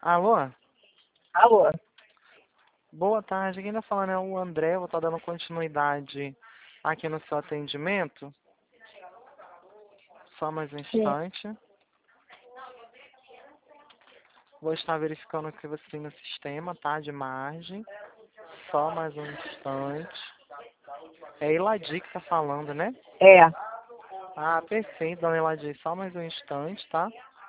Alô? Alô? Boa tarde, quem tá falando é o André, vou estar dando continuidade aqui no seu atendimento. Só mais um Sim. instante. Vou estar verificando o que você tem no sistema, tá? De margem. Só mais um instante. É Eladi que tá falando, né? É. Ah, perfeito, dona Eladi. Só mais um instante, tá?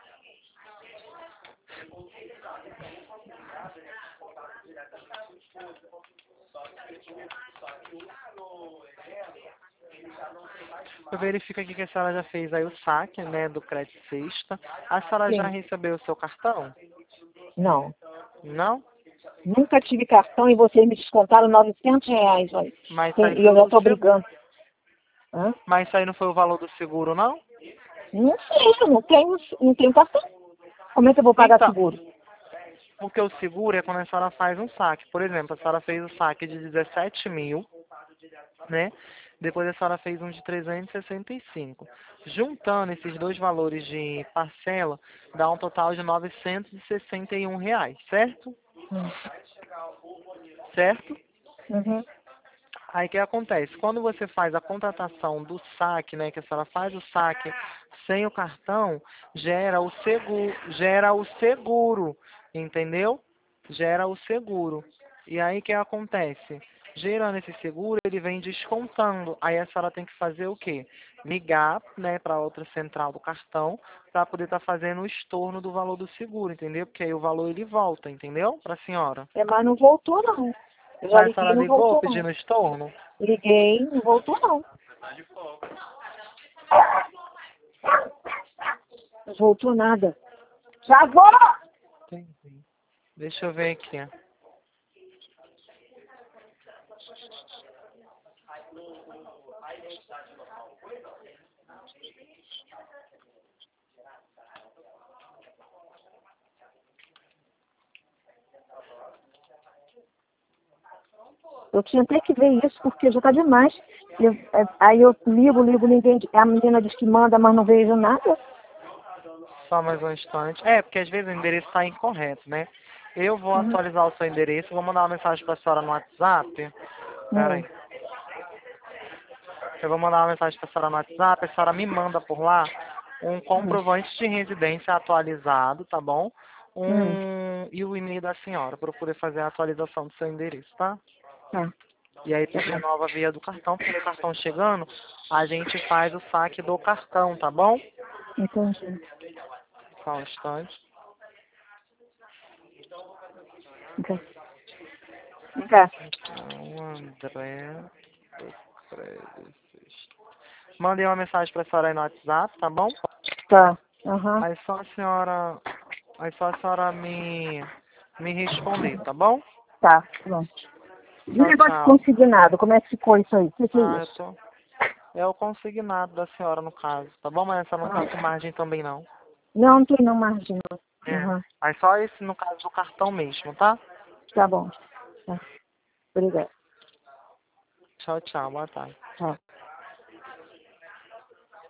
Eu verifico aqui que a senhora já fez aí o saque, né, do crédito sexta. A senhora já Sim. recebeu o seu cartão? Não. Não? Nunca tive cartão e vocês me descontaram R$ 900, olha. Mas isso aí E foi eu já do estou seguro. brigando. Hã? Mas isso aí não foi o valor do seguro, não? Não sei, eu não tenho cartão. Como é que eu vou pagar Então, seguro? porque o seguro é quando a senhora faz um saque. Por exemplo, a senhora fez o saque de 17 mil, né? Depois a senhora fez um de 365. Juntando esses dois valores de parcela, dá um total de R$ 961, certo? Hum. Certo? Uhum. Aí o que acontece? Quando você faz a contratação do saque, né, que a senhora faz o saque sem o cartão, gera o seguro, entendeu? Gera o seguro. E aí o que acontece? Gerando esse seguro, ele vem descontando. Aí a senhora tem que fazer o quê? Ligar, né, para outra central do cartão para poder estar fazendo o estorno do valor do seguro, entendeu? Porque aí o valor ele volta, entendeu? Para a senhora. Mas não voltou, não. Eu já Mas a liguei e senhora não ligou voltou, não. pedindo estorno? Liguei, não voltou, não. Não voltou nada. Já vou! Entendi. Deixa eu ver aqui. Eu tinha até que ver isso, porque já está demais. Aí eu ligo, ninguém. A menina diz que manda, mas não vejo nada. Só mais um instante. É, porque às vezes o endereço está incorreto, né? Eu vou Uhum. atualizar o seu endereço, vou mandar uma mensagem para a senhora no WhatsApp. Pera Hum. aí. Eu vou mandar uma mensagem para a senhora no WhatsApp, a senhora me manda por lá um Hum. comprovante de residência atualizado, tá bom? Hum. E o e-mail da senhora, para eu poder fazer a atualização do seu endereço, tá? Tá. E aí pedir a nova via do cartão, porque o cartão chegando, a gente faz o saque do cartão, tá bom? Entendi. Só um instante. Então, tá. Então, André do Crédito. Mandei uma mensagem para a senhora aí no WhatsApp, tá bom? Tá. Aham. Aí só a senhora, me responder, tá bom? Tá. Pronto. E o Tchau, negócio de tchau. consignado, como é que ficou isso aí? O que é Ah, isso? é o consignado da senhora no caso, tá bom? Mas essa não tá com margem também não. Não, não tem não margem. É. Aham. Aí só esse no caso do cartão mesmo, tá? Tá bom. Tá. Obrigada. Tchau, tchau. Boa tarde. Tá.